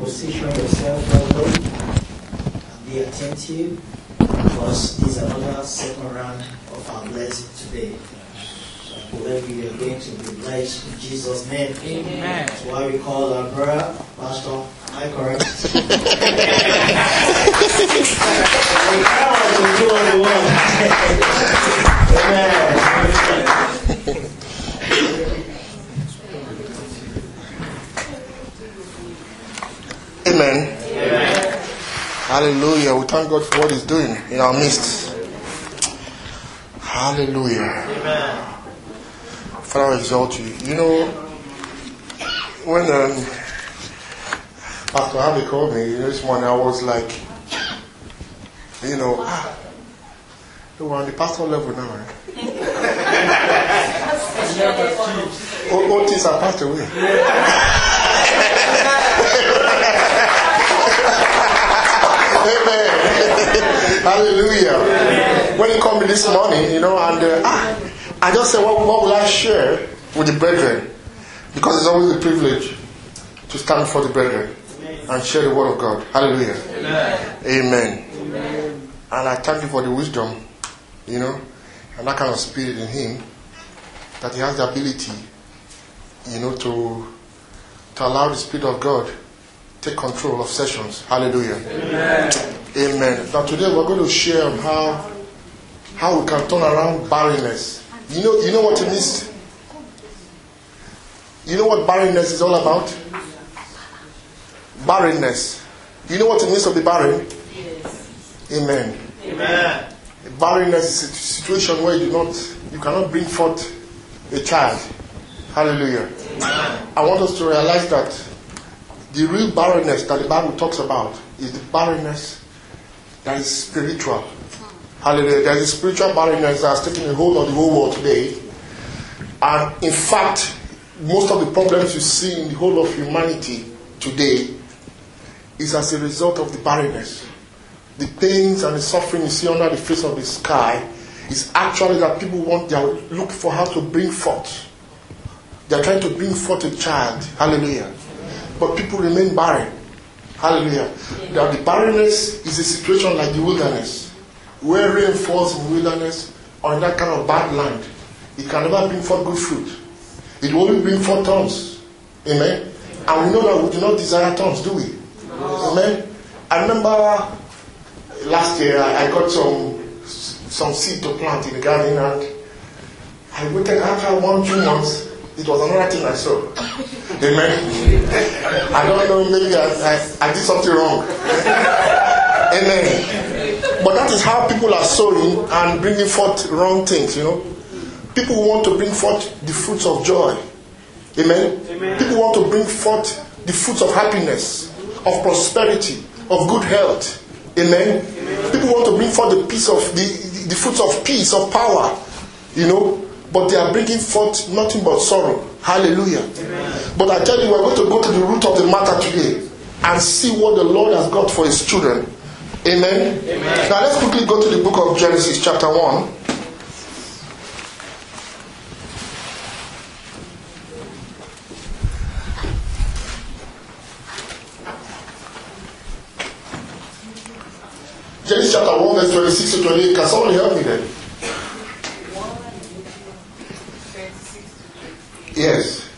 position yourself well, and be attentive, because this is another second round of our blessing today. So believe we are going to be blessed in Jesus' name. Amen. That's why we call our brother, Pastor. Am I correct? Amen. Amen. Hallelujah. We thank God for what He's doing in our midst. Hallelujah. Amen. Father, I exalt you. You know, when Pastor Harvey called me this morning, I was like, we're on the pastoral level now, right? All things are passed away. Amen. Hallelujah. Amen. When he called me this morning, and I just said, what will I share with the brethren? Because it's always a privilege to stand for the brethren and share the word of God. Hallelujah. Amen. Amen. Amen. And I thank you for the wisdom, and that kind of spirit in him, that he has the ability, to allow the Spirit of God take control of sessions. Hallelujah. Amen. Amen. Now today we're going to share on how we can turn around barrenness. You know what it means? You know what barrenness is all about? Barrenness. You know what it means to be barren? Yes. Amen. Amen. Barrenness is a situation where you cannot bring forth a child. Hallelujah. Amen. I want us to realize that the real barrenness that the Bible talks about is the barrenness that is spiritual. Hallelujah. There is a spiritual barrenness that has taken a hold of the whole world today. And in fact, most of the problems you see in the whole of humanity today is as a result of the barrenness. The pains and the suffering you see under the face of the sky is actually that people they are looking for how to bring forth. They are trying to bring forth a child. Hallelujah. But people remain barren. Hallelujah. Now the barrenness is a situation like the wilderness, where rain falls in the wilderness or in that kind of bad land. It can never bring forth good fruit. It will only bring forth thorns. Amen. And we know that we do not desire thorns, do we? No. Amen. I remember last year I got some seed to plant in the garden, and I waited after 1-2 months. It was another thing I saw. Amen. I don't know, maybe I did something wrong. Amen. But that is how people are sowing and bringing forth wrong things, People want to bring forth the fruits of joy. Amen. Amen. People want to bring forth the fruits of happiness, of prosperity, of good health. Amen. Amen. People want to bring forth the fruits of peace, of power, But they are bringing forth nothing but sorrow. Hallelujah. Amen. But I tell you, we're going to go to the root of the matter today and see what the Lord has got for His children. Amen. Amen. Now let's quickly go to the book of Genesis chapter 1. Genesis chapter 1 verse 26 to 28. Can someone help me then? Yes.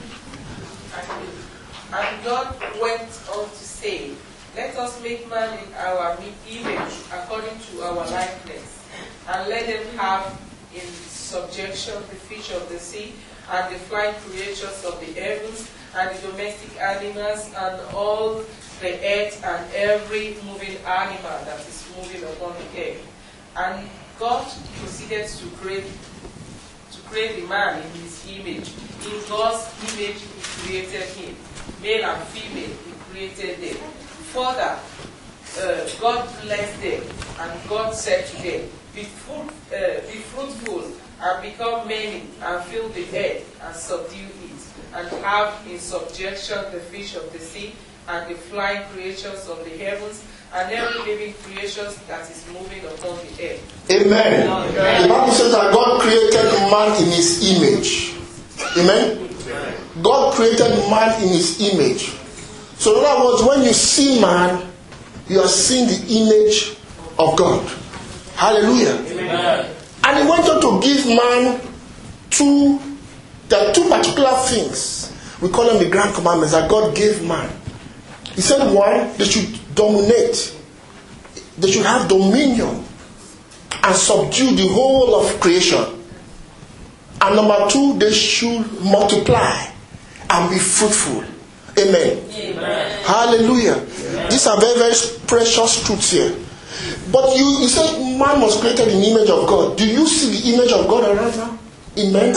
And God went on to say, let us make man in our image, according to our likeness, and let them have in subjection the fish of the sea, and the flying creatures of the heavens, and the domestic animals, and all the earth, and every moving animal that is moving upon the earth. And God proceeded to create the man in his image. In God's image he created him. Male and female he created them. Further, God blessed them, and God said to them, be fruitful and become many, and fill the earth and subdue it, and have in subjection the fish of the sea, and the flying creatures of the heavens, and every living creature that is moving upon the earth. Amen. Amen. The Bible says that God created man in His image. Amen. God created man in His image. So in other words, when you see man, you are seeing the image of God. Hallelujah. Amen. And he went on to give man there are two particular things. We call them the grand commandments that God gave man. He said, one, they should dominate. They should have dominion and subdue the whole of creation. And number two, they should multiply and be fruitful. Amen. Amen. Hallelujah. Amen. These are very, very precious truths here. But you said man was created in the image of God. Do you see the image of God around now? In men?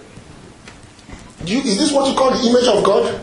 Is this what you call the image of God?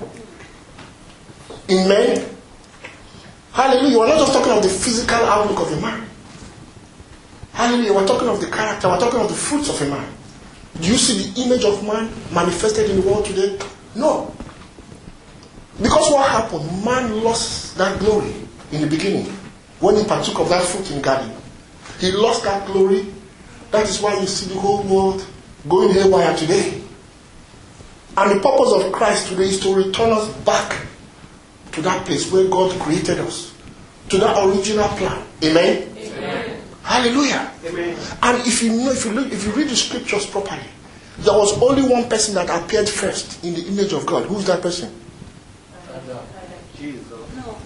In men? Hallelujah. We're not just talking of the physical outlook of a man. Hallelujah. We're talking of the character. We're talking of the fruits of a man. Do you see the image of man manifested in the world today? No. Because what happened? Man lost that glory in the beginning when he partook of that fruit in the garden. He lost that glory. That is why you see the whole world going haywire today. And the purpose of Christ today is to return us back to that place where God created us, to that original plan. Amen? Amen. Hallelujah. Amen. And if you read the scriptures properly, there was only one person that appeared first in the image of God. Who is that person? Jesus.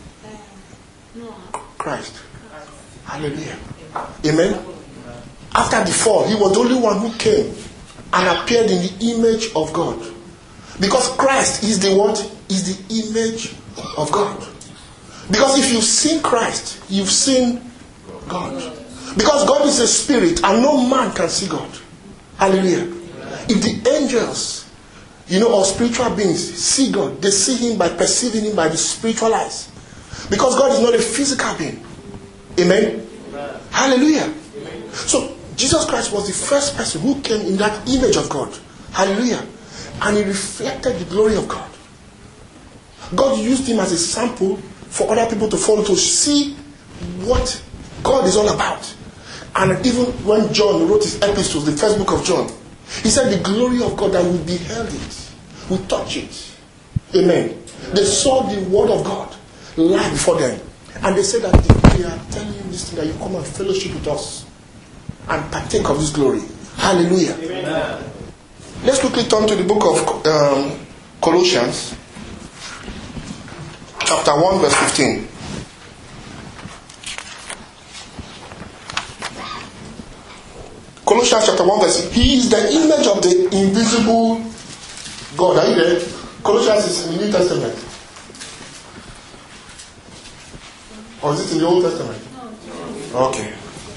No. Christ. Hallelujah. Amen. After the fall, he was the only one who came and appeared in the image of God. Because Christ is the what? Is the image of God. Because if you've seen Christ, you've seen God. Because God is a spirit and no man can see God. Hallelujah. If the angels, or spiritual beings see God, they see him by perceiving him by the spiritual eyes. Because God is not a physical being. Amen? Amen. Hallelujah. Amen. So Jesus Christ was the first person who came in that image of God. Hallelujah. And he reflected the glory of God. God used him as a sample for other people to follow, to see what God is all about. And even when John wrote his epistles, the first book of John, he said the glory of God, that we beheld it, we touch it. Amen. They saw the word of God lie before them. And they said that we are telling you this thing, that you come and fellowship with us and partake of this glory. Hallelujah. Amen. Let's quickly turn to the book of Colossians, chapter 1, verse 15. Colossians chapter 1, verse 15. He is the image of the invisible God. Are you there? Colossians is in the New Testament. Or is it in the Old Testament? Okay.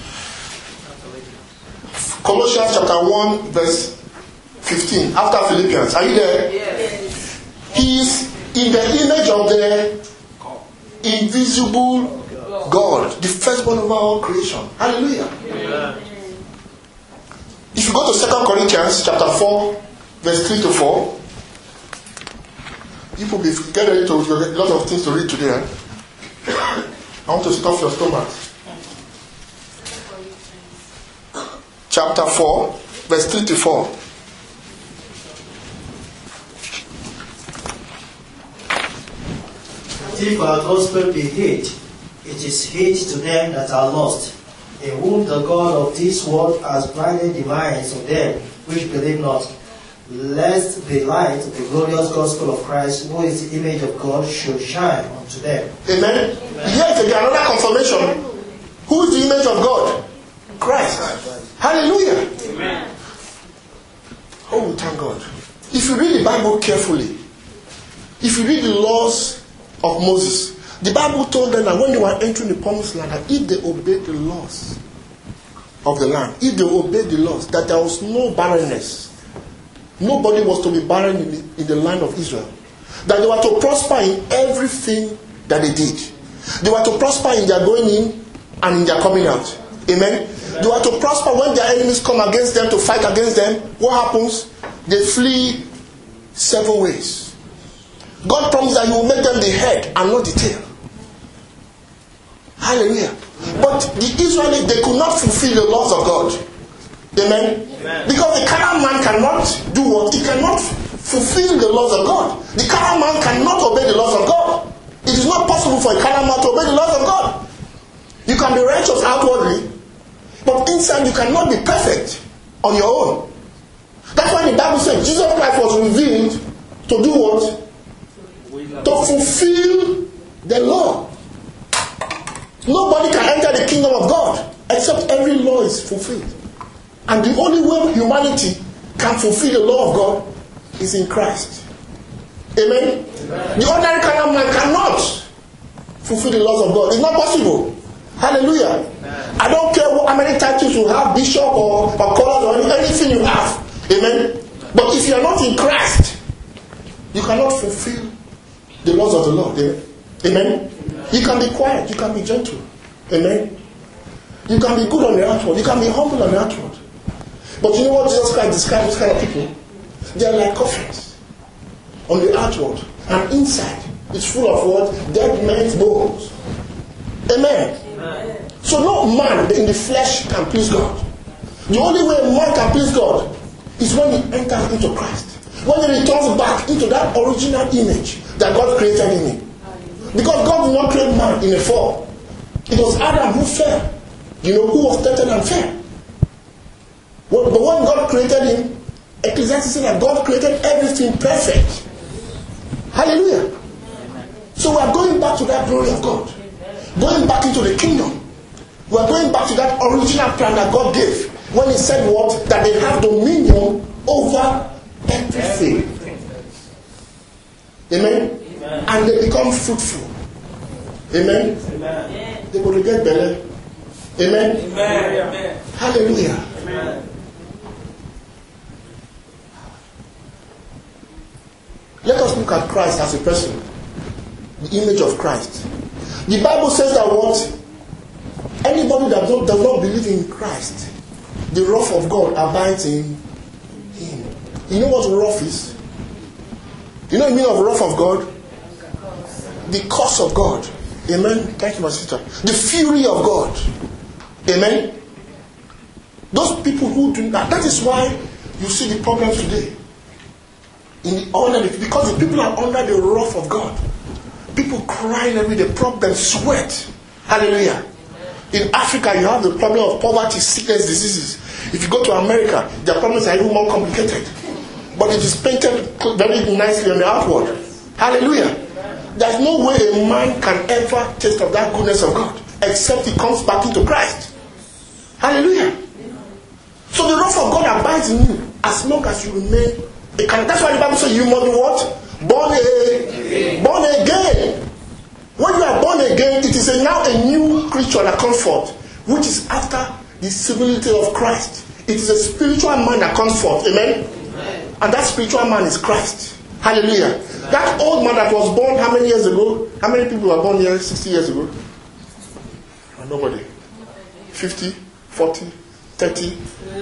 Colossians chapter 1, verse 15. After Philippians. Are you there? Yes. He is in the image of the invisible God, the firstborn of all creation. Hallelujah. Amen. If you go to 2 Corinthians chapter 4, verse 3 to 4, people get ready to a lot of things to read today. I want to stuff your stomach. Chapter 4, verse 3 to 4. If our gospel be hid, it is hid to them that are lost, in whom the God of this world has blinded the minds of them which believe not, lest the light of the glorious gospel of Christ, who is the image of God, should shine unto them. Amen. Yet again, another confirmation. Who is the image of God? Christ. Hallelujah. Amen. Oh, thank God. If you read the Bible carefully, if you read the laws of Moses, the Bible told them that when they were entering the promised land, that if they obeyed the laws of the land, if they obeyed the laws, that there was no barrenness. Nobody was to be barren in the land of Israel. That they were to prosper in everything that they did. They were to prosper in their going in and in their coming out. Amen? They were to prosper when their enemies come against them to fight against them. What happens? They flee 7 ways. God promised that He will make them the head and not the tail. Hallelujah. But the Israelites, they could not fulfill the laws of God. Amen? Amen. Because the carnal man cannot do what? He cannot fulfill the laws of God. The carnal man cannot obey the laws of God. It is not possible for a carnal man to obey the laws of God. You can be righteous outwardly, but inside you cannot be perfect on your own. That's why the Bible says Jesus Christ was revealed to do what? To fulfill the law. Nobody can enter the kingdom of God except every law is fulfilled. And the only way humanity can fulfill the law of God is in Christ. Amen? The ordinary carnal man cannot fulfill the laws of God. It's not possible. Hallelujah. I don't care how many titles you have, bishop or colors or anything you have. Amen? But if you are not in Christ, you cannot fulfill the laws of the Lord. Amen? You can be quiet. You can be gentle. Amen? You can be good on the outward. You can be humble on the outward. But you know what Jesus Christ describes these kind of people? They are like coffins on the outward. And inside, it's full of what? Dead men's bones. Amen? Amen. So no man in the flesh can please God. The only way a man can please God is when he enters into Christ. When he returns back into that original image that God created in him. Because God did not create man in a fall. It was Adam who fell. You know, who was tempted and fell. But when God created him, Ecclesiastes says that God created everything perfect. Hallelujah. So we are going back to that glory of God. Going back into the kingdom. We are going back to that original plan that God gave. When he said what? That they have dominion over everything. Amen? Amen. And they become fruitful. Amen? Amen. They will get better. Amen? Amen. Hallelujah. Amen. Let us look at Christ as a person. The image of Christ. The Bible says that what? Anybody that does not believe in Christ, the wrath of God abides in him. You know what wrath is? You know the meaning of wrath of God? The curse of God. Amen. Thank you, my sister. The fury of God. Amen. Those people who do that is why you see the problems today. Because the people are under the wrath of God. People crying every day, problems, sweat. Hallelujah. In Africa, you have the problem of poverty, sickness, diseases. If you go to America, their problems are even more complicated. But it is painted very nicely on the outward. Hallelujah. There's no way a man can ever taste of that goodness of God except he comes back into Christ. Hallelujah. So the wrath of God abides in you as long as you remain a Christian. That's why the Bible says you must be what? Born again. When you are born again, it is now a new creature that comes forth, which is after the civility of Christ. It is a spiritual man that comes forth. Amen? Amen. And that spiritual man is Christ. Hallelujah. Amen. That old man that was born how many years ago? How many people were born here 60 years ago? Nobody. 50, 40, 30.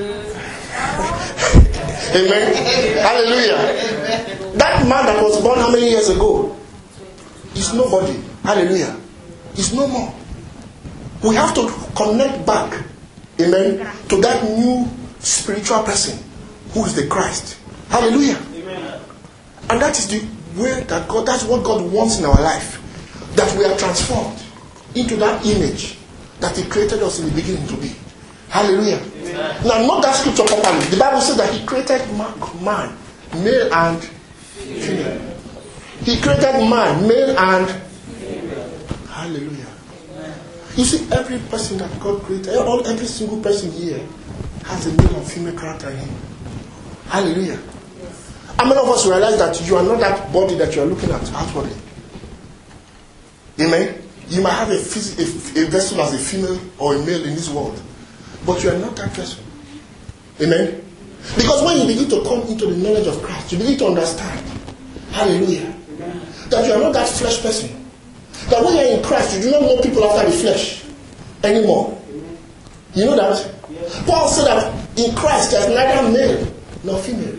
Amen. Hallelujah. Amen. That man that was born how many years ago is nobody. Hallelujah. Is no more. We have to connect back, amen, to that new spiritual person who is the Christ. Hallelujah. Amen. And that is the way that God, that's what God wants in our life. That we are transformed into that image that He created us in the beginning to be. Hallelujah. Amen. Now, not that scripture properly. The Bible says that He created man, male and female. He created man, male and female. Hallelujah. Amen. You see, every person that God created, every single person here has a male and female character in him. Hallelujah. Yes. How many of us realize that you are not that body that you are looking at outwardly? Amen. You might have a vessel as a female or a male in this world, but you are not that vessel. Amen. Because when you begin to come into the knowledge of Christ, you begin to understand, hallelujah, that you are not that flesh person. That when you are in Christ, you do not know people after the flesh anymore. You know that? Paul said that in Christ there is neither male nor female.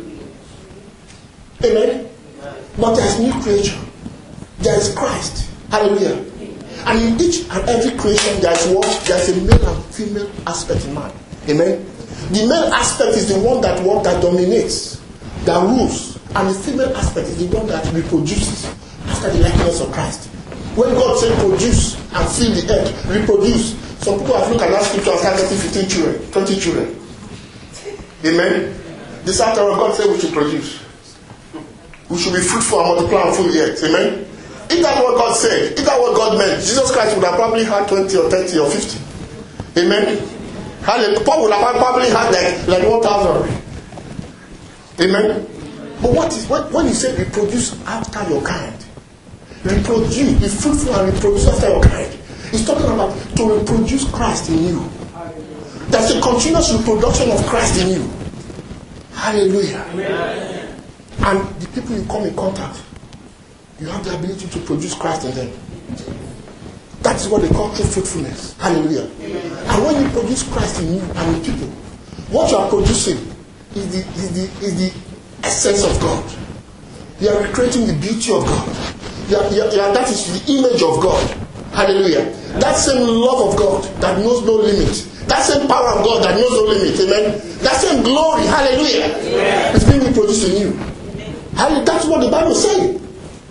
Amen. But there is new creation. There is Christ. Hallelujah. And in each and every creation there is what? There is a male and female aspect in man. Amen. The male aspect is the one that dominates, that rules, and the female aspect is the one that reproduces after the likeness of Christ. When God said produce and fill the earth, reproduce. Some people have looked at that scripture and started getting 15 children, 20 children. Amen. This afternoon, God said we should produce. We should be fruitful and multiply and fill the earth. Amen. If that's what God said, if that's what God meant, Jesus Christ would have probably had 20 or 30 or 50. Amen. Paul would have probably had like 1,000. Amen. But when he said reproduce after your kind, reproduce, be fruitful and reproduce after your kind, he's talking about to reproduce Christ in you. There's a continuous reproduction of Christ in you. Hallelujah. Amen. And the people you come in contact, you have the ability to produce Christ in them. That is what they call true fruitfulness. Hallelujah. Amen. And when you produce Christ in you and in people, what you are producing is the essence of God. You are recreating the beauty of God. That is the image of God. Hallelujah. That same love of God that knows no limit. That same power of God that knows no limit. Amen. That same glory. Hallelujah. Amen. Is being reproduced in you. Amen. That's what the Bible is saying.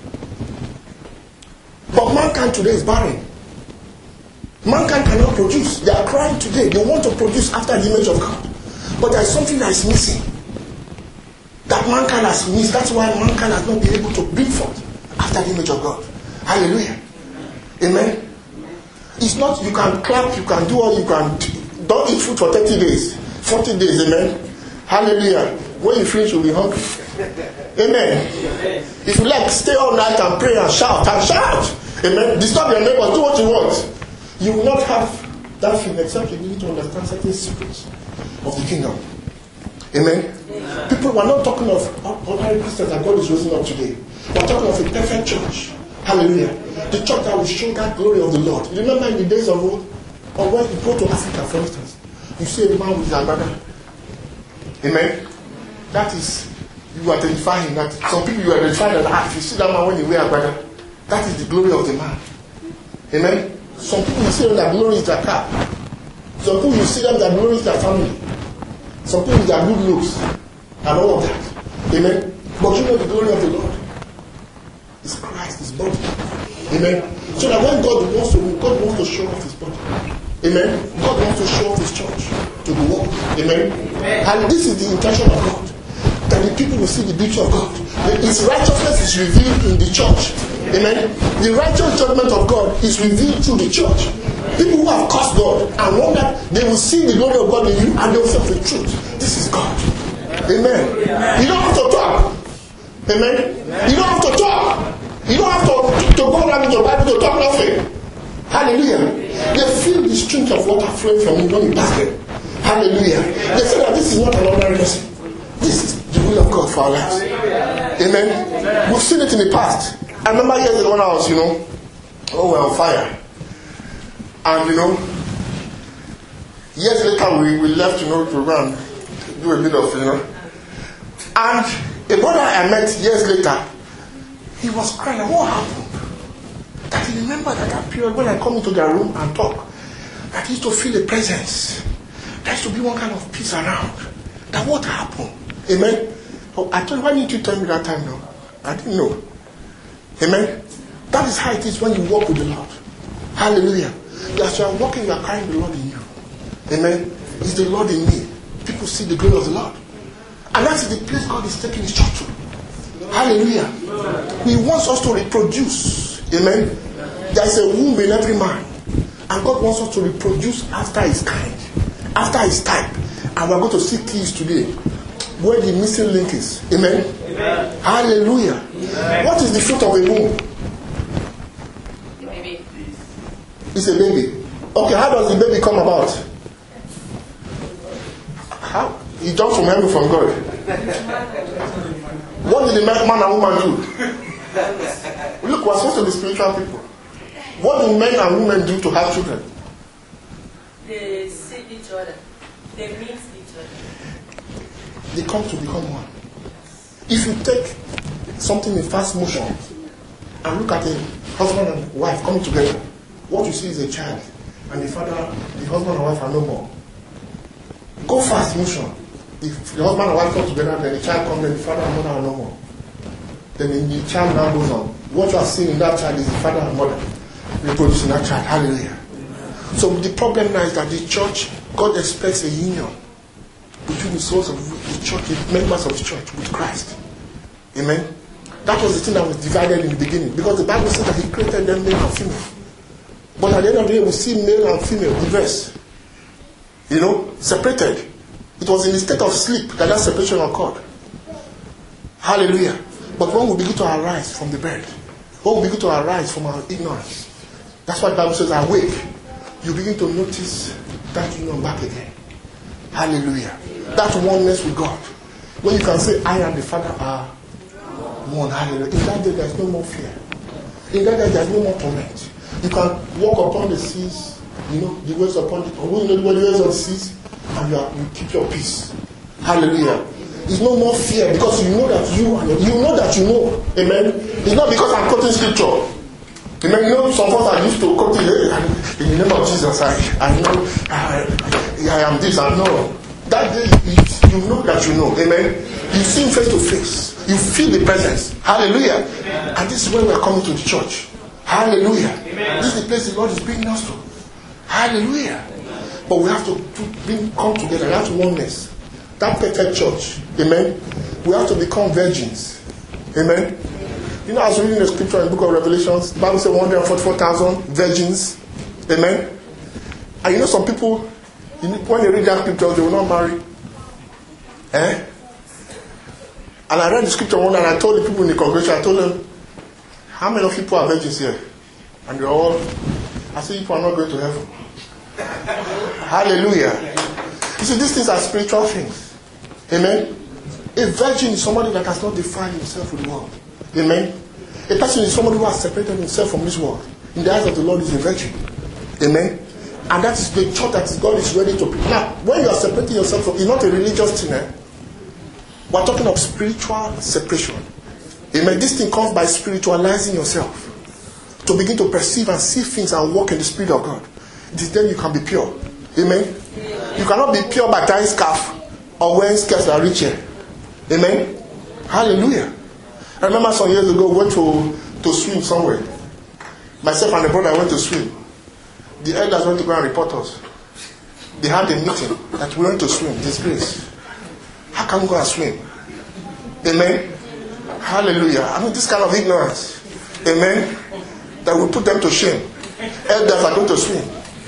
But mankind today is barren. Mankind cannot produce. They are crying today. They want to produce after the image of God. But there is something that is missing. That mankind has missed. That's why mankind has not been able to bring forth after the image of God. Hallelujah. Amen. It's not you can clap, you can do all you can. Don't eat food for 30 days, 40 days. Amen. Hallelujah. When you finish, you'll be hungry. Amen. If you like, stay all night and pray and shout and shout. Amen. Disturb your neighbor. Do what you want. You will not have that feeling except you need to understand certain secrets of the kingdom. Amen. People, we're not talking of ordinary Christians that God is raising up today. We're talking of a perfect church. Hallelujah. The church that will show that glory of the Lord. You remember in the days of old, or when you go to Africa, for instance, you see a man with his brother. Amen. That is, you identify him. That some people you identify that if you see that man when he wear a brother, that is the glory of the man. Amen. Some people you see them that glory is their car. Some people you see them that glory is their family. Some people that good looks and all of that. Amen. But you know the glory of the Lord is Christ, his body. Amen. So that when God wants to show off his body. Amen. God wants to show off his church to the world. Amen. And this is the intention of God. That the people will see the beauty of God. His righteousness is revealed in the church. Amen. The righteous judgment of God is revealed through the church. People who have cursed God and wonder, they will see the glory of God in you and they will say the truth. This is God. Amen. You don't have to talk. Amen. You don't have to talk. You don't have to go around with your Bible to talk nothing. Hallelujah. They feel the streams of water flowing from you when you pass them. Hallelujah. They say that this is not an ordinary person. This is the will of God for our lives. Amen. We've seen it in the past. I remember years ago when I was, we're on fire. And, years later we left, to go and do a bit of, And a brother I met years later, he was crying. What happened? That he remembered that period when I come into their room and talk, that he used to feel a presence. There used to be one kind of peace around. That what happened? Amen. Oh, I told you, why didn't you tell me that time now? I didn't know. Amen. That is how it is when you walk with the Lord. Hallelujah. As you are walking, you are carrying the Lord in you. Amen. It's the Lord in me. People see the glory of the Lord. And that is the place God is taking his church to. Hallelujah. He wants us to reproduce. Amen. There is a womb in every man. And God wants us to reproduce after his kind. After his type. And we're going to see keys today. Where the missing link is. Amen. Amen. Hallelujah. Amen. What is the fruit of a womb? Baby. It's a baby. Okay, how does the baby come about? How? He jumped from heaven from God. What did the man and woman do? Look, we're supposed to be spiritual people. What do men and women do to have children? They see each other. They meet each other. They come to become one. If you take something in fast motion and look at a husband and wife coming together, what you see is a child, and the husband and wife are no more. Go fast motion. If the husband and wife come together, then the child comes, then the father and mother are no more. Then the child now goes on. What you are seeing in that child is the father and mother. reproducing that child. Hallelujah. So the problem now is that the church, God expects a union between the souls of the church, the members of the church with Christ. Amen. That was the thing that was divided in the beginning, because the Bible says that He created them male and female. But at the end of the day, we see male and female diverse. Separated. It was in the state of sleep that separation occurred. Hallelujah. But when we begin to arise from the bed, when we begin to arise from our ignorance, that's why the Bible says, awake. You begin to notice that union back again. Hallelujah. That oneness with God. When you can say, I and the Father are one. Hallelujah. In that day, there is no more fear. In that day, there is no more torment. You can walk upon the seas, the waves upon the waves on the seas, and you keep your peace. Hallelujah. It's no more fear, because you know that you know. Amen. It's not because I'm quoting scripture. Amen. Some of us are used to quoting, in the name of Jesus, I know I am this, I know. That day, you know that you know. Amen. You see Him face to face. You feel the presence. Hallelujah. Amen. And this is when we are coming to the church. Hallelujah. Amen. This is the place the Lord is bringing us to. Hallelujah. Amen. But we have to come together. That's oneness. That perfect church. Amen. We have to become virgins. Amen. I was reading the scripture in the book of Revelations. The Bible says 144,000 virgins. Amen. And some people, when they read that scripture, they will not marry. And I read the scripture one, and I told the people in the congregation, I told them, how many of you people are virgins here? And they're all, I said, you are not going to heaven. Hallelujah. You see, these things are spiritual things. Amen. A virgin is somebody that has not defiled himself with the world. Amen. A person is somebody who has separated himself from this world. In the eyes of the Lord is a virgin. Amen. And that is the church that God is ready to preach. Now, when you are separating yourself from, it's not a religious thing. We're talking of spiritual separation. Amen. This thing comes by spiritualizing yourself. To begin to perceive and see things and walk in the Spirit of God. It is then you can be pure. Amen. You cannot be pure by tying scarf or wearing skirts that reach here. Amen. Hallelujah. I remember some years ago, we went to swim somewhere. Myself and the brother went to swim. The elders went to go and report us. They had a meeting that we went to swim. Disgrace. How can we go and swim? Amen. Hallelujah. I mean, this kind of ignorance. Amen. That will put them to shame. Elders are going to swim.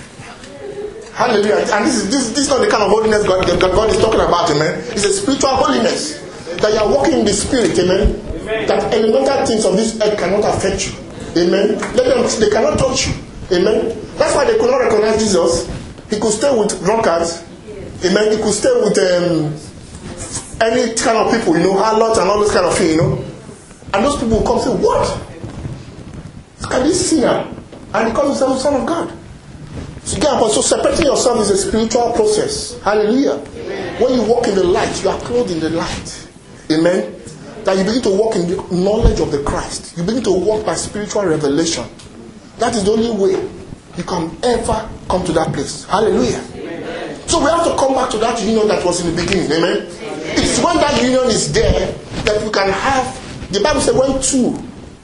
Hallelujah. And this is not the kind of holiness God is talking about. Amen. It's a spiritual holiness. That you are walking in the Spirit. Amen. That elemental things of this earth cannot affect you. Amen. They cannot touch you. Amen. That's why they could not recognize Jesus. He could stay with drunkards. Amen. He could stay with any kind of people, harlots and all those kind of things, And those people will come and say, what? Look at this sinner. And he calls himself the Son of God. So separating yourself is a spiritual process. Hallelujah. Amen. When you walk in the light, you are clothed in the light. Amen. That you begin to walk in the knowledge of the Christ. You begin to walk by spiritual revelation. That is the only way you can ever come to that place. Hallelujah. Amen. So we have to come back to that union that was in the beginning. Amen. It's when that union is there that we can have. The Bible says when two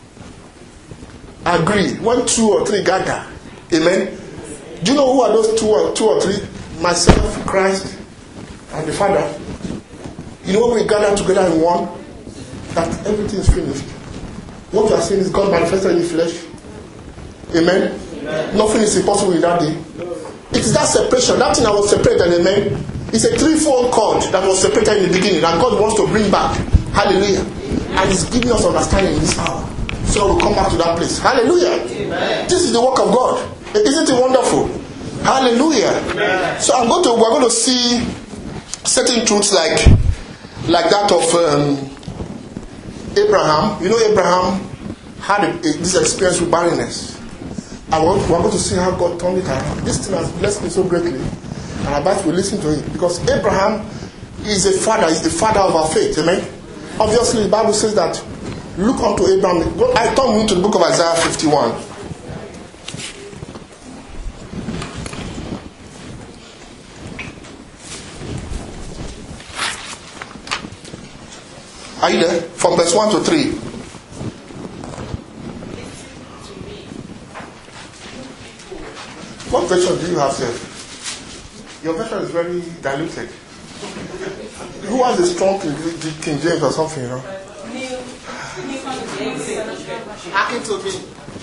agree, when 2 or 3 gather. Amen. Do you know who are those two or three? Myself, Christ, and the Father. When we gather together in one, that everything is finished. What you are saying is God manifested in the flesh. Amen. Amen. Nothing is impossible in that day. It is that separation, that thing that was separated. Amen. It's a threefold cord that was separated in the beginning, and God wants to bring back. Hallelujah. And He's giving us understanding in this hour. So we'll come back to that place. Hallelujah. Amen. This is the work of God. Isn't it wonderful? Hallelujah. Amen. So we're going to see certain truths like that of Abraham. Abraham had this experience with barrenness. And we're going to see how God turned it around. This thing has blessed me so greatly. And I bet we listen to it. Because Abraham is a father, is the father of our faith. Amen. Obviously, the Bible says that look unto Abraham. I turn you to the book of Isaiah 51. Are you there? From verse 1 to 3. What version do you have, sir? Your version is very diluted. Who has a strong King James or something, you know? Hearken to me,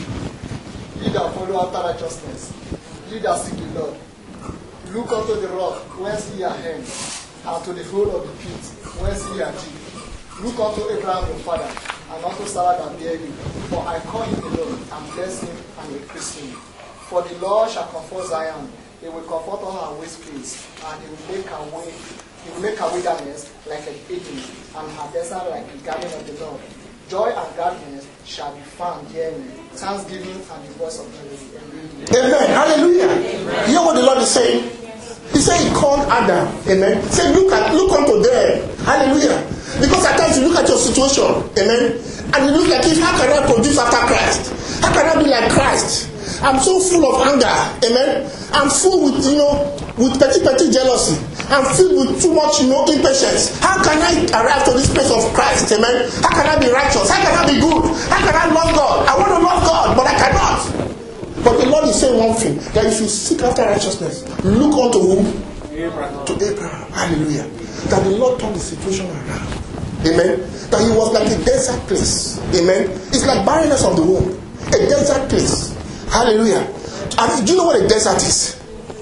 ye that follow after righteousness, ye that seek the Lord. Look unto the rock, whence ye are hent, and to the hole of the pit, whence ye are deep. Look unto Abraham your father, and unto Sarah that bare you. For I call him alone, and bless him, and increase him. For the Lord shall comfort Zion, he will comfort all her waste place, and he will make her way. He will make her wilderness like an Eden, and her desert like a garden of the Lord. Joy and gladness shall be found herein, thanksgiving and the voice of melody. Amen. Hallelujah. Amen. You know what the Lord is saying? He said he called Adam. Amen. He said, look unto them. Hallelujah. Because at times you look at your situation. Amen. And you look like, how can I produce after Christ? How can I be like Christ? I'm so full of anger. Amen. I'm full with, with petty jealousy. I'm filled with too much, impatience. How can I arrive to this place of Christ? Amen. How can I be righteous? How can I be good? How can I love God? I want to love God, but I cannot. But the Lord is saying one thing, that if you seek after righteousness, look unto whom? Abraham. To Abraham. Hallelujah. That the Lord turned the situation around. Amen. That he was like a desert place. Amen. It's like barrenness of the womb. A desert place. Hallelujah. And do you know what a desert is?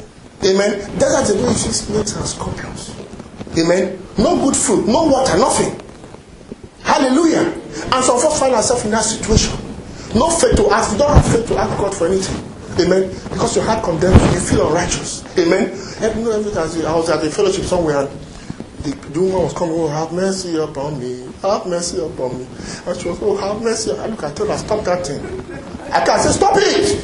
Amen. Desert is where you see snakes and scorpions. Amen. No good fruit, no water, nothing. Hallelujah. And some of us find ourselves in that situation. No faith to ask. You don't have faith to ask God for anything. Amen. Because your heart condemns you. You feel unrighteous. Amen. I was at a fellowship somewhere and the woman was coming, oh, have mercy upon me. Have mercy upon me. And she was, oh, have mercy. I look, I told her, stop that thing. I can't say, stop it.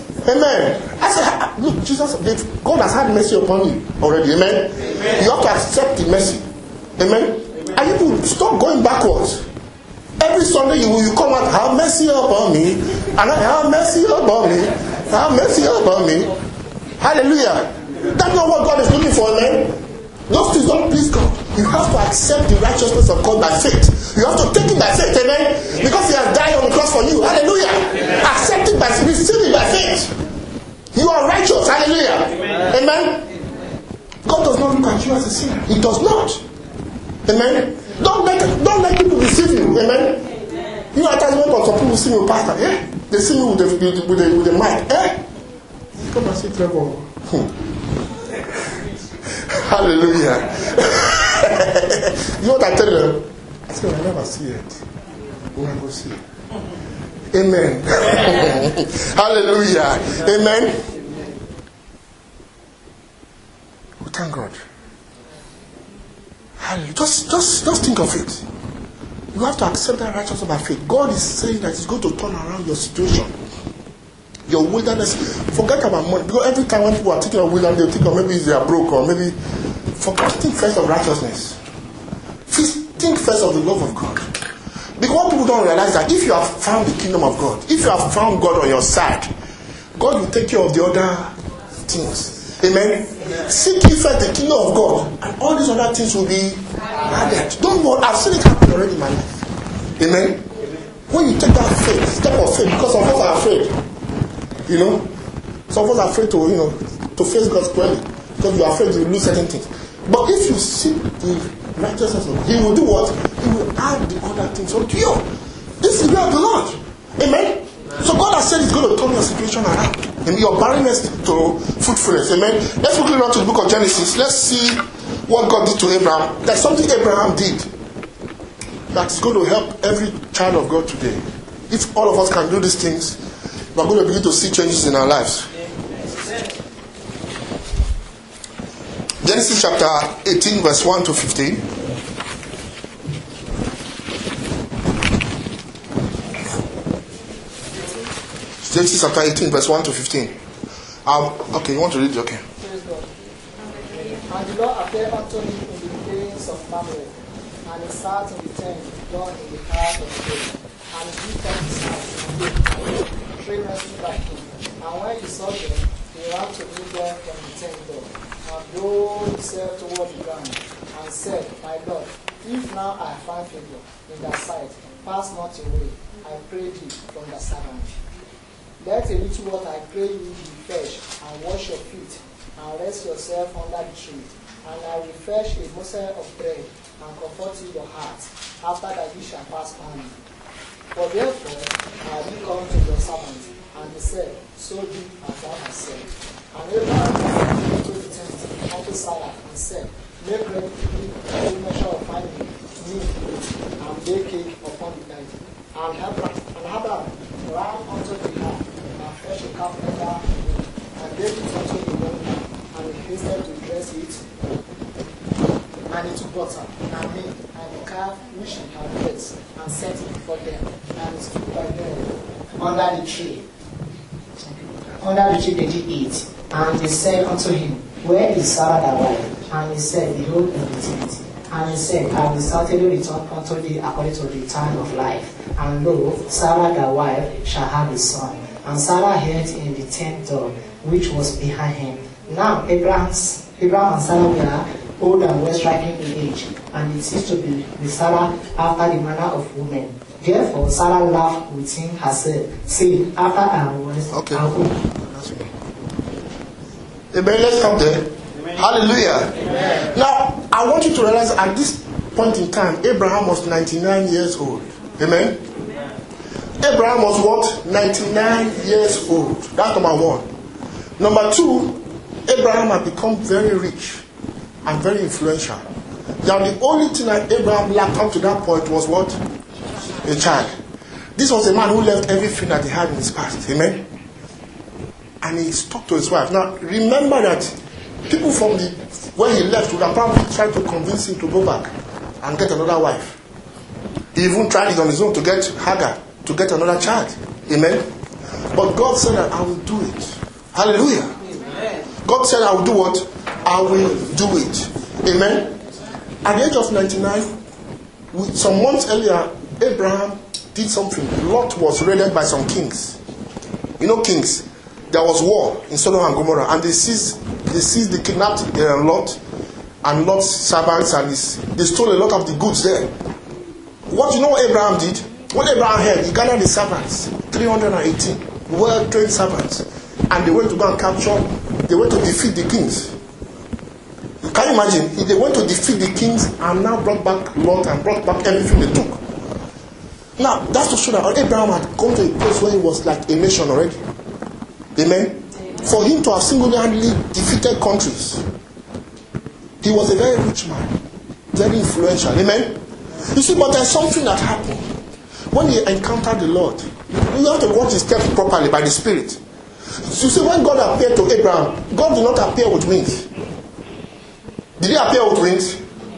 Amen. I said, look, Jesus, God has had mercy upon you already. Amen. Amen. You have to accept the mercy. Amen. Amen. And you will stop going backwards. Every Sunday you come out, have mercy upon me. And I have mercy upon me. Have mercy upon me. Hallelujah. That's not what God is looking for, man. Those things don't please God. You have to accept the righteousness of God by faith. You have to take it by faith, amen? Because he has died on the cross for you. Hallelujah. Amen. Accept it by faith. Receive it by faith. You are righteous. Hallelujah. Amen. God does not look at you as a sinner. He does not. Amen. Don't let people deceive you. Amen. You know, at times when some people see me, pastor, they see me with the mic. Come and see Trevor. Hallelujah. You know what I tell them? I said, I never see it. We will go see it. Amen. Hallelujah. Amen. We thank God. Hallelujah. Just think of it. You have to accept that righteousness by faith. God is saying that He's going to turn around your situation. Your wilderness. Forget about money. Because every time when people are thinking of wilderness, they think of maybe they are broke or maybe. Think first of righteousness. Think first of the love of God. Because what people don't realize that if you have found the kingdom of God, if you have found God on your side, God will take care of the other things. Amen. Seek ye first the kingdom of God, and all these other things will be added. Don't worry, I've seen it happen already in my life. Amen. When you take that step of faith, because some of us are afraid. Some of us are afraid to face God squarely. Because you are afraid you will lose certain things. But if you seek the righteousness of God, He will do what? He will add the other things unto you. This is the will of the Lord. Amen. So God has said He's going to turn your situation around. And your barrenness to fruitfulness. Amen. Let's quickly run to the book of Genesis. Let's see what God did to Abraham. There's something Abraham did that's going to help every child of God today. If all of us can do these things, we're going to begin to see changes in our lives. Genesis chapter 18 verse 1 to 15. Genesis chapter 18 verse 1 to 15. Okay, you want to read it? Okay. And the Lord appeared unto him in the plains of Mamre, and he sat in the tent done in the heart of the day, and he lifted his eyes and three men stood by him. And when he saw them, he ran to meet them from the tent door, and bowed himself toward the ground, and said, My Lord, if now I find favor in thy sight, pass not away, I pray thee, from the servant. Let a little water, I pray you, be fetched, and wash your feet, and rest yourself under the tree. And I will fetch a morsel of bread, and comfort you your heart, after that ye shall pass on. For therefore I will come to your servant, and he said, so do as thou hast said. And Abraham came to the tent unto Sarah, and said, make ready a measure of fine meal, and bake cake upon the night. And Abraham ran unto the house, and fetched a calf leather, and gave it unto the young man, and he hasted to dress it. And he took butter, and meat, and the calf which he had dressed, and set it before them. And he stood by them under the tree. Under the tree did he eat. And they said unto him, where is Sarah thy wife? And he said, behold, in the tent. And he said, I will certainly return unto thee according to the time of life. And lo, Sarah thy wife shall have a son. And Sarah heard in the tent door, which was behind him. Now Abraham and Sarah were old and well striking in age, and it ceased to be with Sarah after the manner of women. Therefore Sarah laughed within herself, saying, after I was old. Amen. Let's come there. Amen. Hallelujah. Amen. Now, I want you to realize at this point in time, Abraham was 99 years old. Amen. Amen. Abraham was what? 99 years old. That's number one. Number two, Abraham had become very rich and very influential. Now the only thing that Abraham lacked up to that point was what? A child. This was a man who left everything that he had in his past. Amen. And he stuck to his wife. Now remember that people from where he left would have probably tried to convince him to go back and get another wife. He even tried it on his own to get Hagar, to get another child. Amen. But God said that I will do it. Hallelujah. Amen. God said I will do what? I will do it. Amen. At the age of 99, some months earlier, Abraham did something. Lot was raided by some kings. You know kings. There was war in Sodom and Gomorrah, and they kidnapped Lot and Lot's servants, and they stole a lot of the goods there. What you know what Abraham did? When Abraham heard, he gathered the servants, 318 well-trained servants, and they went to go and capture. They went to defeat the kings. Can you imagine? They went to defeat the kings and now brought back Lot and brought back everything they took. Now, that's to show that Abraham had come to a place where he was like a nation already. Amen? For him to have single-handedly defeated countries. He was a very rich man. Very influential. Amen? You see, but there's something that happened. When he encountered the Lord, you have to watch his steps properly by the Spirit. You see, when God appeared to Abraham, God did not appear with wings. Did he appear with wings?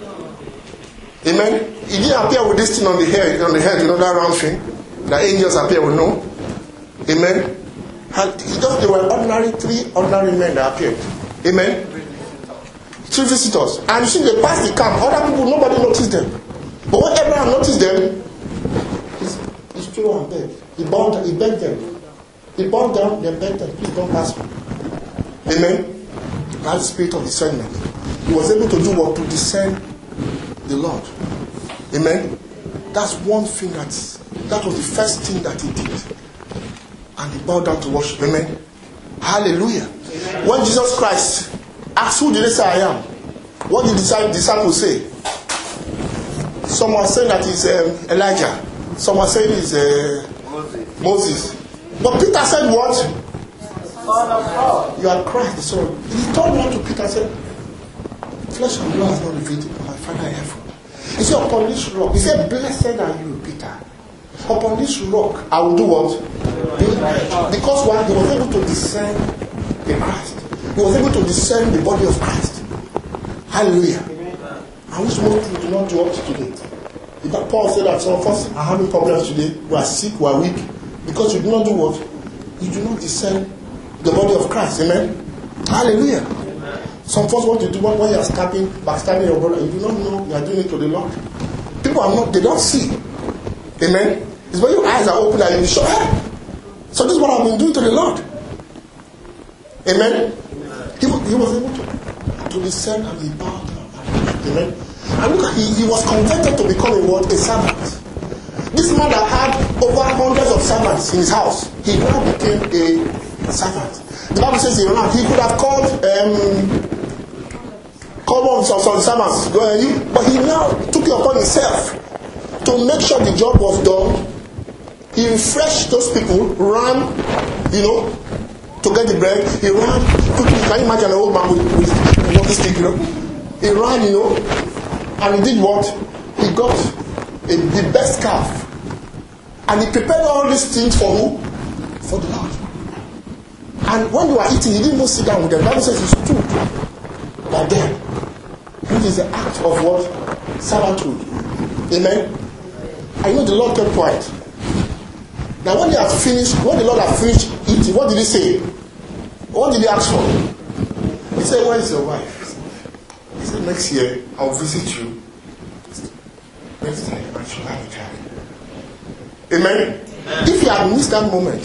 Amen? He didn't appear with this thing on the head, you know, that round thing that angels appear with, no? Amen? They were three ordinary men that appeared. Amen? 3 visitors. And you see, they passed the camp. Other people, nobody noticed them. But when Abraham noticed them, he stood on bed. He begged them. He bowed down, then begged them, please don't pass me. Amen? That's the spirit of discernment. He was able to do what? To discern the Lord. Amen? That's one thing that was the first thing that he did. And he bowed down to worship. Amen? Hallelujah. Amen. When Jesus Christ asked, who did they say I am? What did the disciples say? Some were saying that he's Elijah. Some were saying he's Moses. But Peter said what? Son of God. You are Christ the Son. He told one to Peter, said, flesh and blood has not revealed it, but my Father in heaven. He said, upon this rock. He said, blessed are you, Peter. Upon this rock, I will do what? Because why? He was able to discern the Christ. He was able to discern the body of Christ. Hallelujah. And which most people do not do up to today. Paul said that some of us are having problems today. We are sick, we are weak. Because you do not do what? You do not discern the body of Christ. Amen? Hallelujah. Amen. Some of us want to do what when you are backstabbing your brother. You do not know you are doing it to the Lord. People are not, they don't see. Amen? It's when your eyes are open that you show, hey, so this is what I've been doing to the Lord. Amen? He was able to discern and he bowed down. Amen? And look, he was converted to become a what? A servant. This man that had over hundreds of servants in his house, he now became a servant. The Bible says he could have called on some servants, but he now took it upon himself to make sure the job was done. He refreshed those people, ran, to get the bread. He ran quickly. Can you imagine an old man with walking stick, He ran, and he did what? He got the best calf. And he prepared all these things for who? For the Lord. And when they were eating, he didn't even sit down with them. The Bible says he stood by them. Which is the act of what? Servanthood. Amen? I know the Lord kept quiet. Now when the Lord had finished eating, what did he say? What did he ask for? He said, where is your wife? He said, next year I'll visit you. Next time I shall have a child. Amen? If you had missed that moment,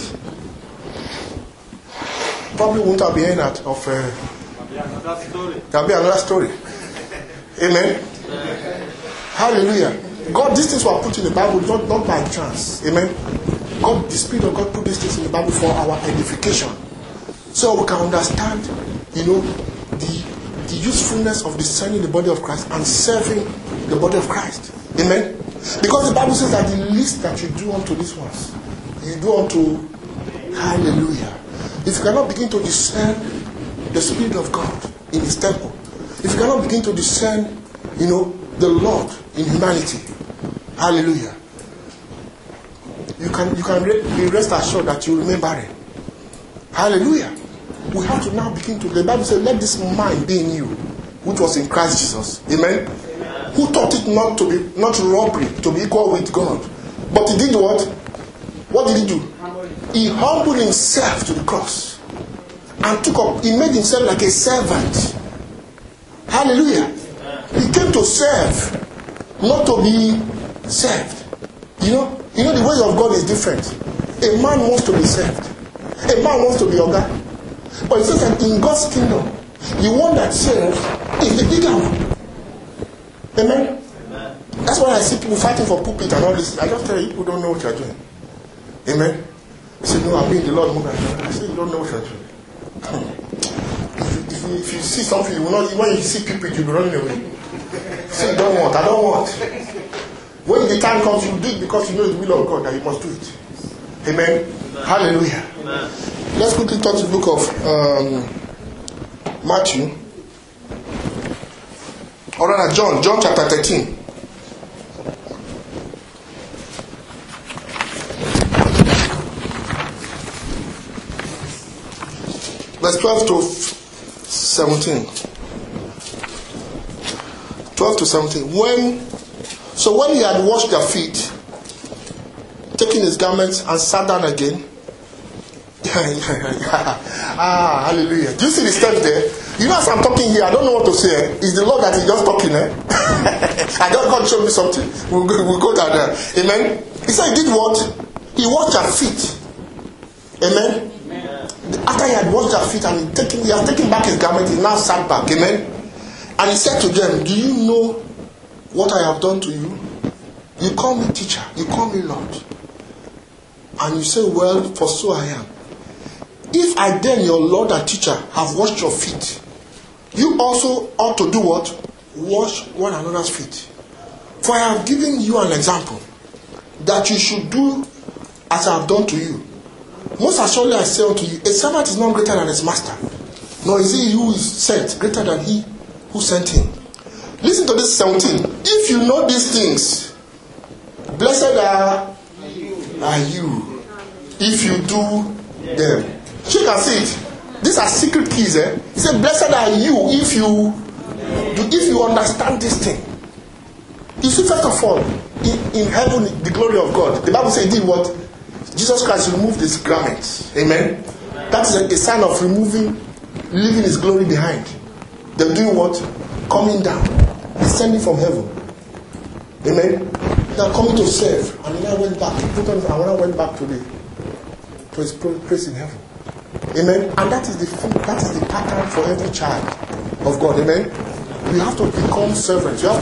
probably wouldn't have been heard of there'll be another story. Amen? Hallelujah. God, these things were put in the Bible not by chance. Amen? God, the Spirit of God put these things in the Bible for our edification. So we can understand, the usefulness of discerning the body of Christ and serving the body of Christ. Amen? Because the Bible says that the least that you do unto these ones, you do unto, hallelujah. If you cannot begin to discern the Spirit of God in His temple, if you cannot begin to discern, the Lord in humanity, hallelujah, you can be rest assured that you remain barren. Hallelujah. We have to now begin to, the Bible says, let this mind be in you, which was in Christ Jesus. Amen? Who taught it not robbery, to be equal with God. But he did what? What did he do? He humbled himself to the cross. And he made himself like a servant. Hallelujah. He came to serve, not to be served. The ways of God is different. A man wants to be served. A man wants to be Oga. But it says that in God's kingdom, the one that serves is the bigger one. Amen? Amen? That's why I see people fighting for pulpit and all this. I just tell you, people don't know what you're doing. Amen? They say, no, I'm being the Lord moving. I say, you don't know what you're doing. If you see something, you will not, when you see people, you'll be running away. Say, you don't want, I don't want. When the time comes, you do it because you know the will of God that you must do it. Amen? Amen. Hallelujah. Amen. Let's quickly turn to the book of Matthew. Or rather, John chapter 13. Verse 12 to 17. 12 to 17. When he had washed their feet, taking his garments and sat down again. Hallelujah. Do you see the steps there? As I'm talking here, I don't know what to say. It's the Lord that is just talking. I just God showed me something. We'll go there. Amen. He said he did what? He washed their feet. Amen. After he had washed their feet and he had taken back his garment, he now sat back. Amen. And he said to them, do you know what I have done to you? You call me teacher, you call me Lord. And you say, well, for so I am. If I then, your Lord and teacher, have washed your feet, you also ought to do what? Wash one another's feet. For I have given you an example, that you should do as I have done to you. Most assuredly I say unto you, a servant is not greater than his master, nor is he who is sent greater than he who sent him. Listen to this 17. If you know these things, blessed are you if you do them. So you can see it. These are secret keys. He said, blessed are you if you understand this thing. You see, first of all, in heaven, the glory of God. The Bible says he did what? Jesus Christ removed his garments. Amen. That is a sign of leaving his glory behind. They're doing what? Coming down. Descending from heaven. Amen. They're coming to serve. And then I went back. I went back to his place in heaven. Amen. And that is the pattern for every child of God. Amen. We have to become servants. You have to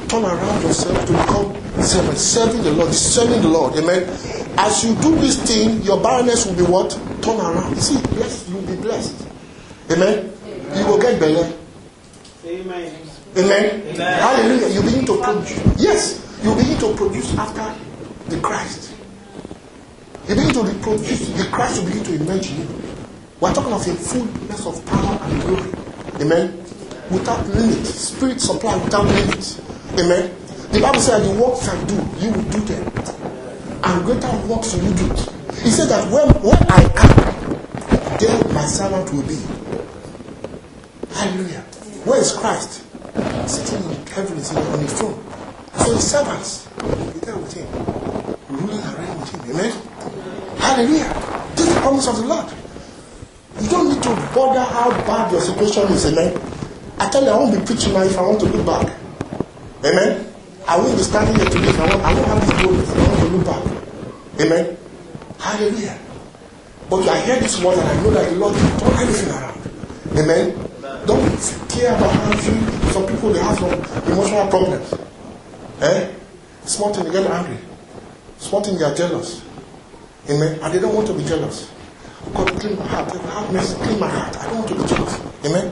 turn around yourself to become servant, serving the Lord, serving the Lord. Amen. As you do this thing, your barrenness will be what? Turn around. You see, blessed, you will be blessed. Amen. You will get better. Amen. Amen. Hallelujah. You begin to produce. Yes, you begin to produce after the Christ. You begin to reproduce. The Christ will begin to emerge in you. We're talking of a fullness of power and glory. Amen. Without limit. Spirit supply without limit. Amen. The Bible says the works I do, you will do them. And greater works will you do. He said that when I am, there my servant will be. Hallelujah. Where is Christ? Sitting in heaven, is on his throne. So his servants will be there with him. Ruling and reigning with him. Amen. Hallelujah. This is the promise of the Lord. You don't need to bother how bad your situation is. Amen. I tell you, I won't be preaching now if I want to look back. Amen. I won't be standing here today if I won't have this boldness. I want to look back. Amen. Hallelujah. But I hear this word and I know that the Lord will turn everything around. Amen. Don't care about how you. Some people, they have some emotional problems. Small thing, they get angry. Small thing, they are jealous. Amen. And they don't want to be jealous. God, clean my heart. Have mercy. Clean my heart. I don't want to be jealous. Amen.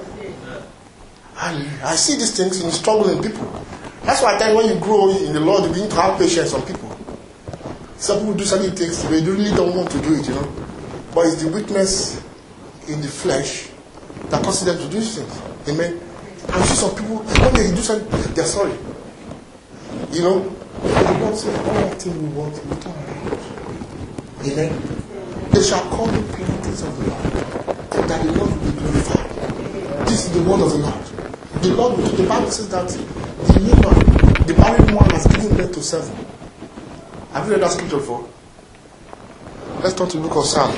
I see these things in struggling people. That's why I tell you, when you grow in the Lord, you begin to have patience on people. Some people do certain things, they really don't want to do it, But it's the weakness in the flesh that causes them to do these things. Amen. And see some people, when they do something, they're sorry. The Lord says, all that thing we want, we turn around. Amen. They shall call you plantings of the Lord, that the Lord will be glorified. This is the word of the Lord. The Lord, the Bible says that the barren one has given birth to 7. Have you read that scripture before? Let's turn to the book of Psalm.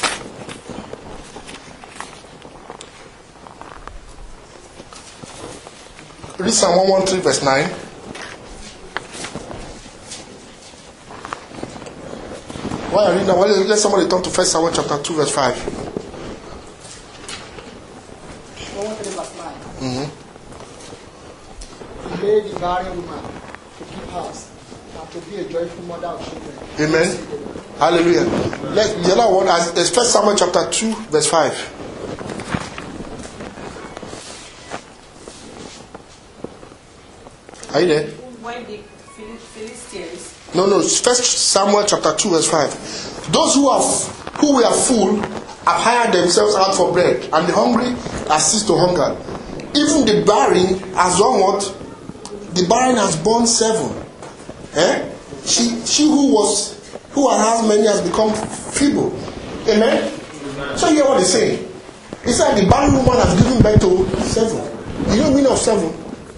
Read Psalm 113 verse 9. While I read now, let somebody turn to 1 Samuel chapter 2 verse 5. 113 verse 9. He made the barren woman to keep house and to be a joyful mother of children. Amen. Hallelujah. The other one is 1 Samuel chapter 2 verse 5. Are you there? When the Philistines. No. 1 Samuel chapter 2 verse 5. Those who were full have hired themselves out for bread, and the hungry have ceased to hunger. Even the barren has done what? The barren has borne 7. She who has many has become feeble. Amen. So you hear what he's saying? He said the barren woman has given birth to 7. You know the meaning of 7?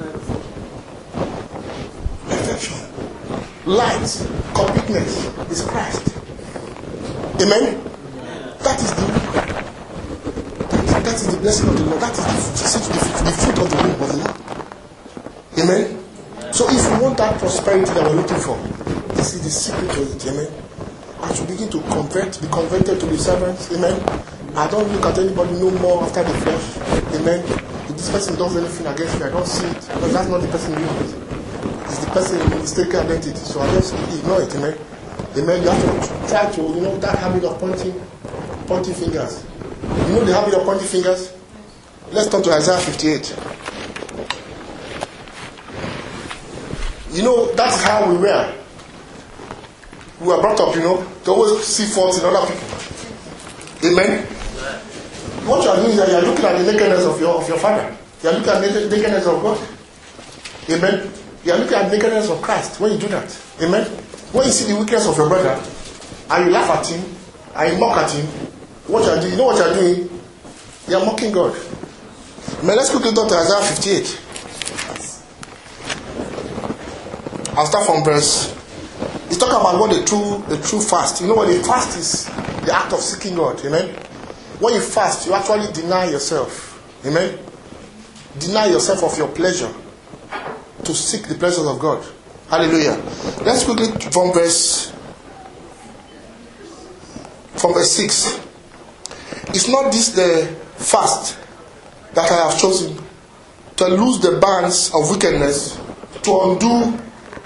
Perfection, light, completeness is Christ. Amen. That is the blessing of the Lord. That is the fruit of the womb of the Lord. Amen. So if you want that prosperity that we're looking for, this is the secret to it. Amen. As you begin to be converted to the servants. Amen. I don't look at anybody no more after the flesh. Amen. If this person does anything against me, I don't see it. Because that's not the person you want. It's the person in mistaken identity. So I just ignore it. Amen. Amen. You have to try to, that habit of pointing fingers. You know the habit of pointing fingers? Let's turn to Isaiah 58. That's how we were. We were brought up, to always see faults in other people. Amen. What you are doing is that you are looking at the nakedness of your father. You are looking at the nakedness of God. Amen. You are looking at the nakedness of Christ when you do that. Amen. When you see the weakness of your brother, and you laugh at him, and you mock at him, what you are doing, what you are doing? You are mocking God. Amen. Let's quickly turn to Isaiah 58. I'll start from verse. He's talking about what the true fast. You know what the fast is? The act of seeking God. Amen. When you fast, you actually deny yourself. Amen. Deny yourself of your pleasure to seek the pleasures of God. Hallelujah. Let's quickly from verse 6. Is not this the fast that I have chosen, to loose the bands of wickedness, to undo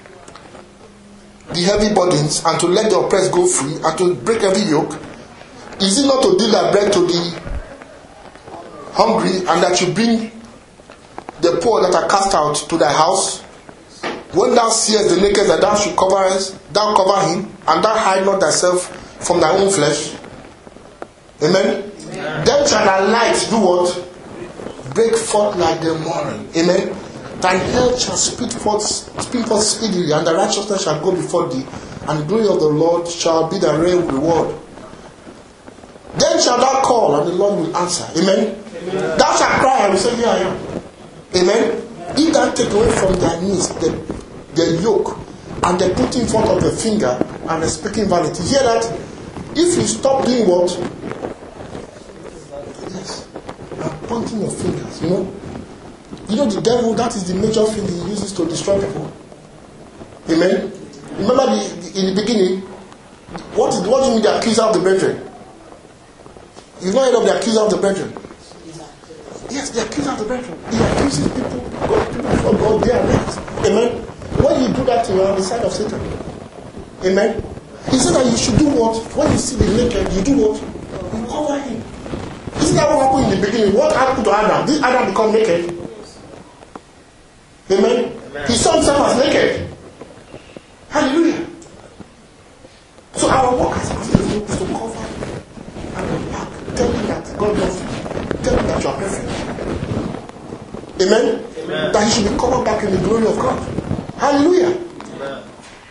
the heavy burdens and to let the oppressed go free and to break every yoke? Is it not to deal thy bread to the hungry, and that you bring the poor that are cast out to thy house? When thou seest the naked, that thou should thou cover him, and thou hide not thyself from thy own flesh. Amen? Amen. Then shall thy light do what? Break forth like the morning. Amen? Thine health shall speed forth speedily, and thy righteousness shall go before thee, and the glory of the Lord shall be thy real reward. Then shalt thou call, and the Lord will answer. Amen? Amen. Thou shalt cry, and will say, here I am. Amen? If thou take away from thy knees the yoke, and the putting forth of the finger, and the speaking vanity. Hear that? If you stop doing what? Yes. And pointing your fingers, you know. You know the devil, that is the major thing he uses to destroy people. Amen? Remember in the beginning, what do you mean the accuser of the brethren? You've not heard of the accuser of the brethren? Yes, the accuser of the brethren. He accuses people before God, they are right. Amen? When you do that, you are on the side of Satan. Amen? He said that you should do what? When you see the naked, you do what? You cover him. Isn't that what happened in the beginning? What happened to Adam? Did Adam become naked? Amen? Amen. He saw himself as naked. Hallelujah. So our work as Christians is to cover and unpack. Tell him that God loves you. Tell him that you are perfect. Amen? Amen? That he should be covered back in the glory of God. Hallelujah. Amen.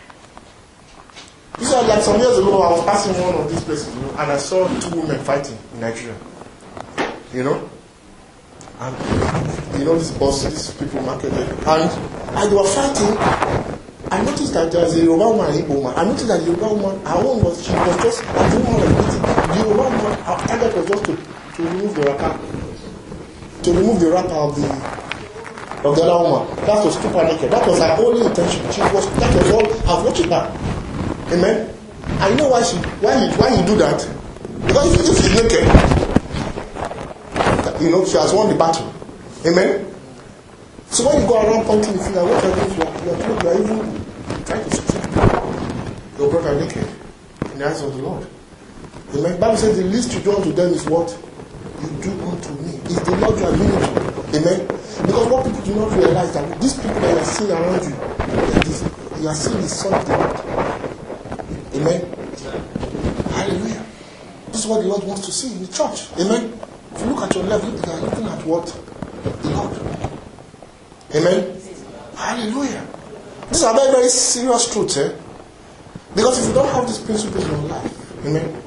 You see, like some years ago, I was passing one of these places, you know, and I saw two women fighting in Nigeria. You know? And you know this boss, these people market there. And they were fighting. I noticed that there was a Yoruba woman and a Igbo woman. I noticed that the Yoruba woman, her own was, she was just, the woman was beating. The Yoruba woman, her target was just to remove the wrapper. To remove the wrapper of the other woman. That was strip her naked. That was her only intention. That was all. I was watching her. Amen. And you know why you do that? Because if she's naked, you know, she has won the battle. Amen. So when you go around pointing the finger, what are you doing? You are even trying to succeed your brother naked in the eyes of the Lord. Amen. The Bible says the least you do unto them is what you do unto me. It's the Lord you are doing to. Amen. Because what people do not realize that these people that you are seeing around you, you are seeing the Son of the Lord. Amen. Hallelujah. This is what the Lord wants to see in the church. Amen. If you look at your level, you are looking at what? The Lord. Amen. Hallelujah. These are very, very serious truths, eh? Because if you don't have these principles in your life, amen,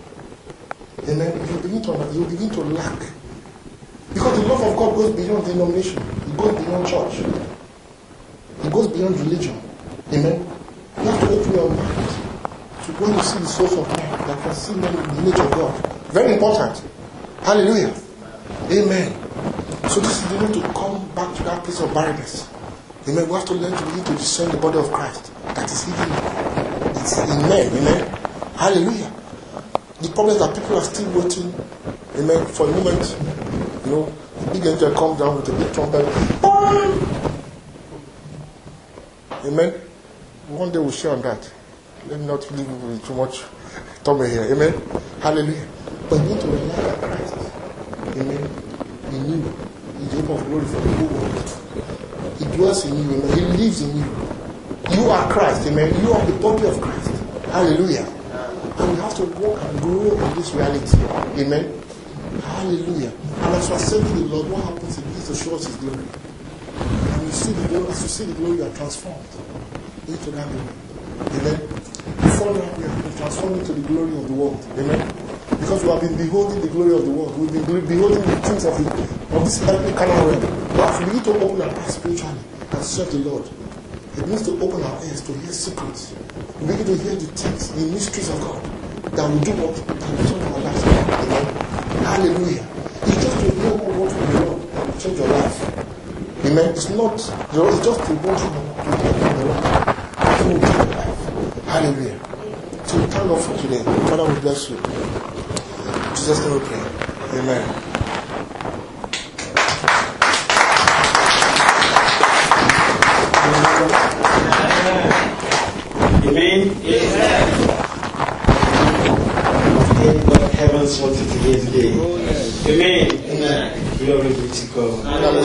you begin to lack. Because the love of God goes beyond denomination. It goes beyond church. It goes beyond religion. Amen. You have to open your mind to when you see the source of man, that can see the image of God. Very important. Hallelujah. Amen. So this is the need to come back to that place of barrenness. Amen. We have to learn to begin to discern the body of Christ that is hidden. It's in men. Amen. Hallelujah. The problem is that people are still waiting. Amen. For a moment, you know, the big angel comes down with a big trumpet. Amen. One day we'll share on that. Let me not leave you with too much tummy here. Amen. Hallelujah. But you need to rely on Christ. Amen. In you. He's the hope of glory for the whole world. He dwells in you. Amen. He lives in you. You are Christ. Amen. You are the body of Christ. Hallelujah. And we have to walk and grow in this reality. Amen. Hallelujah. And as we are serving the Lord, what happens is He to show us His glory. And you see the glory, as you see the glory, you are transformed into that glory. Amen. Before now, we have been transformed into the glory of the world. Amen. Because we have been beholding the glory of the world. We've been beholding the things of this earthly carnal realm. We have to begin to open our eyes spiritually and serve the Lord. It means to open our ears to hear secrets. We begin to hear the things, the mysteries of God. That will do what? That will change our lives. Amen. Hallelujah. It's just to know what we know that will change your life. Amen. It's not, it's just to want to know the Lord. That will change your life. Hallelujah. So we thank God for today. Father, we bless you. In Jesus' name we pray. Amen. Amen. Amen. Amen. What heavens wanted to hear today. Amen. Glory be to God.